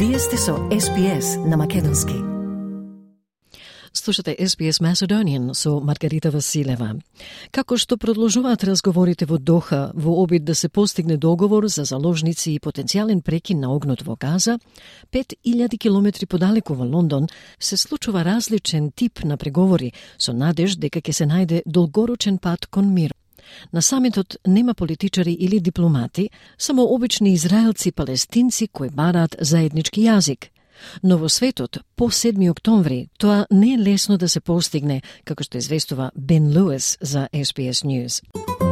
Вие сте со SPS на Македонски. Слушате SBS Macedonian со Маргарита Василева. Како што продолжуваат разговорите во Доха во обид да се постигне договор за заложници и потенцијален прекин на огнот во Газа, 5000 километри подалеку во Лондон се случува различен тип на преговори со надеж дека ќе се најде долгорочен пат кон мир. На самитот нема политичари или дипломати, само обични израелци и палестинци кои бараат заеднички јазик. Но во светот, по 7 октомври, тоа не е лесно да се постигне, како што известува Бен Луис за SBS News.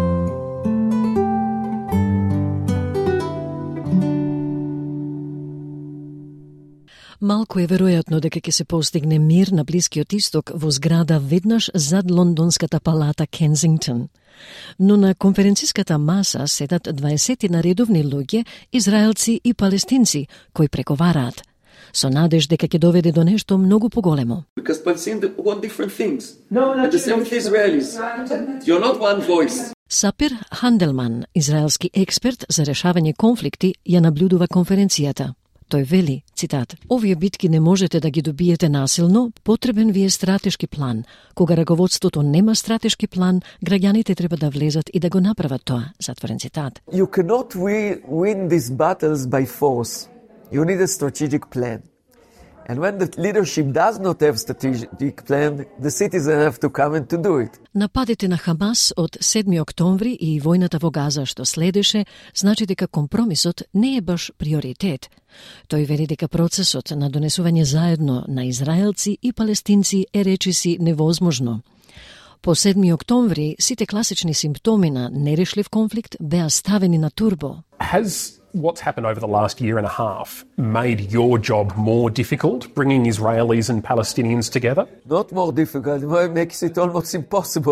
Малку е веројатно дека ќе се постигне мир на Блискиот Исток во зграда веднаш зад лондонската палата Кенсингтон. Но на конференциската маса седат 20 наредовни луѓе, израелци и палестинци, кои преговараат, со надеж дека ќе доведе до нешто многу поголемо. Because Palestinians want different things. And the same with Israelis. You're not one voice. Сапир Ханделман, израелски експерт за решавање конфликти, ја наблюдува конференцијата. Тој вели, цитат, овие битки не можете да ги добиете насилно, потребен ви е стратешки план. Кога раководството нема стратешки план, граѓаните треба да влезат и да го направат тоа, затворен цитат. You cannot win these battles by force. You need a strategic plan. And when the leadership does not have strategic plan, the citizens have to come and to do it. Нападите на Хамас од 7 октомври и војната во Газа што следеше, значи дека компромисот не е баш приоритет. Тој вели дека процесот на донесување заедно на израелци и палестинци е речиси невозможно. По 7 октомври сите класични симптоми на нерешлив конфликт беа ставени на турбо. Has what's happened over the last year and a half made your job more difficult, bringing Israelis and Palestinians together? Not more difficult, it makes it almost impossible.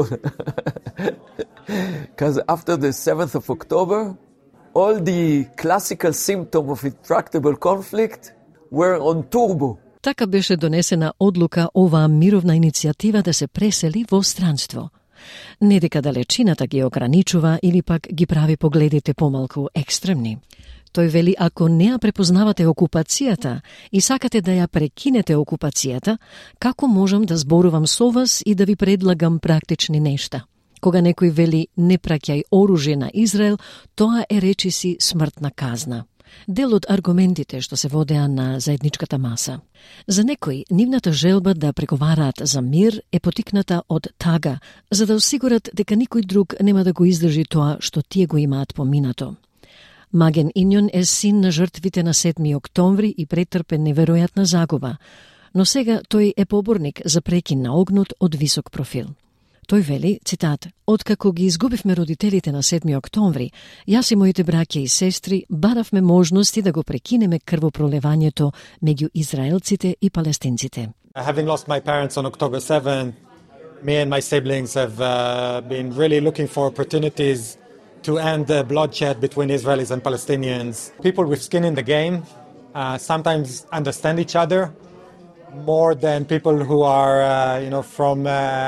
Because after the 7th of October, all the classical symptoms of intractable conflict were on turbo. Така беше донесена одлука оваа мировна иницијатива да се пресели во странство. Не дека далечината ги ограничува или пак ги прави погледите помалку екстремни. Тој вели, ако не ја препознавате окупацијата и сакате да ја прекинете окупацијата, како можам да зборувам со вас и да ви предлагам практични нешта? Кога некој вели не праќај оружје на Израел, тоа е речиси смртна казна. Дел од аргументите што се водеа на заедничката маса. За некои, нивната желба да преговараат за мир е потикната од тага, за да осигурат дека никој друг нема да го издржи тоа што тие го имаат поминато. Маген Инјон е син на жртвите на 7 октомври и претрпе неверојатна загуба, но сега тој е поборник за прекин на огнот од висок профил. Тој вели, цитат, откако ги изгубивме родителите на 7 октомври, јас и моите браќа и сестри баравме можности да го прекинеме крвопролевањето меѓу израелците и палестинците. Having lost my parents on October 7, me and my siblings have been really looking for opportunities to end the bloodshed between Israelis and Palestinians. People with skin in the game sometimes understand each other more than people who are, from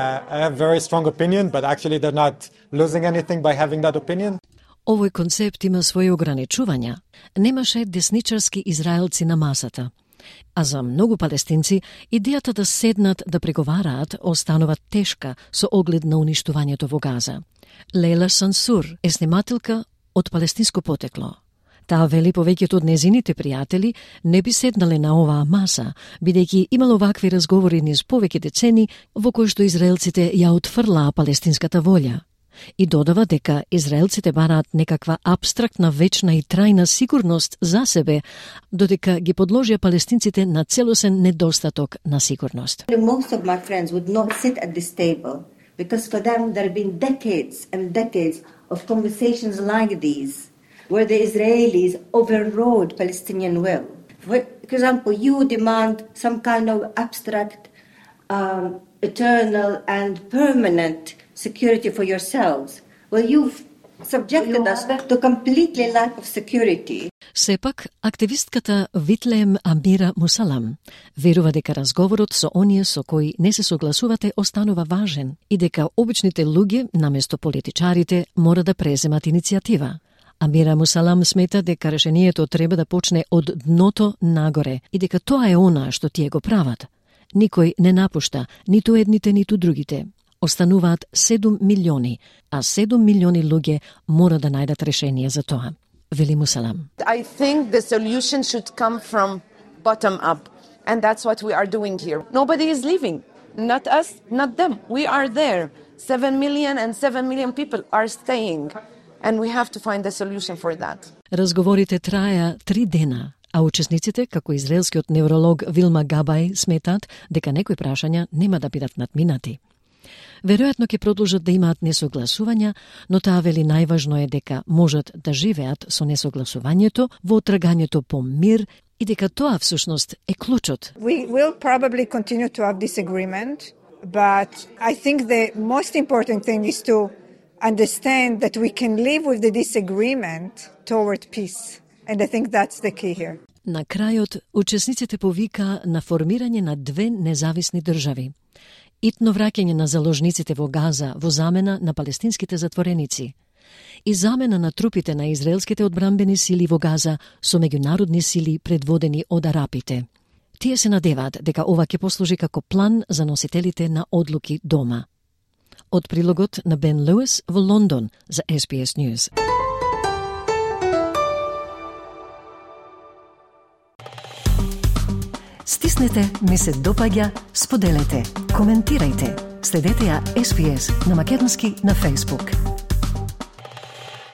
a very strong opinion, but actually they're not losing anything by having that opinion. Овој концепт има своји ограничувања. Немаше десничарски израелци на масата. А за многу палестинци, идејата да седнат да преговараат останува тешка со оглед на уништувањето во Газа. Лейла Сансур е снимателка од палестинско потекло. Таа вели повеќето од незините пријатели не би седнале на оваа маса, бидејќи имало вакви разговори низ повеќе децени во кои што израелците ја отфрлаа палестинската волја. И додава дека израелците бараат некаква абстрактна, вечна и трајна сигурност за себе, додека ги подложија палестинците на целосен недостаток на сигурност. Most of my friends would not sit at this table because for them there have been decades and decades of conversations like these where the Israelis overrode Palestinian will. For example, you demand some kind of abstract, eternal and permanent security for yourselves. Well, you've subjected us to completely lack of security. Сепак, активистката Витлеем Амира Мусалам верува дека разговорот со оние со кои не се согласувате останува важен и дека обичните луѓе, наместо политичарите, мора да преземат иницијатива. Амира Мусалам смета дека решението треба да почне од дното нагоре и дека тоа е она што тие го прават. Никој не напушта, ниту едните, ниту другите. Остануваат 7 милиони, а 7 милиони луѓе мора да најдат решение за тоа. Вели Мусалам. I think the solution should come from bottom up, and that's what we are doing here. Nobody is leaving, not us, not them. We are there. 7 million and 7 million people are staying, and we have to find a solution for that. Разговорите траја 3 дена, а учесниците, како израелскиот невролог Вилма Габај, сметаат дека некои прашања нема да бидат надминати. Веројатно ќе продолжат да имаат несогласувања, но таа вели најважно е дека можат да живеат со несогласувањето во трагањето по мир и дека тоа всушност е клучот. We will probably continue to have disagreement, but I think the most important thing is to understand that we can live with the disagreement toward peace. And I think that's the key here. На крајот, учесниците повика на формирање на 2 независни држави. Итно враќање на заложниците во Газа во замена на палестинските затвореници и замена на трупите на израелските одбранбени сили во Газа со меѓународни сили предводени од арапите. Тие се надеваат дека ова ќе послужи како план за носителите на одлуки дома. Од прилогот на Бен Луис во Лондон за SBS News. Стиснете, ми се допаѓа, споделете, коментирајте. Следете ја SBS на македонски на Facebook.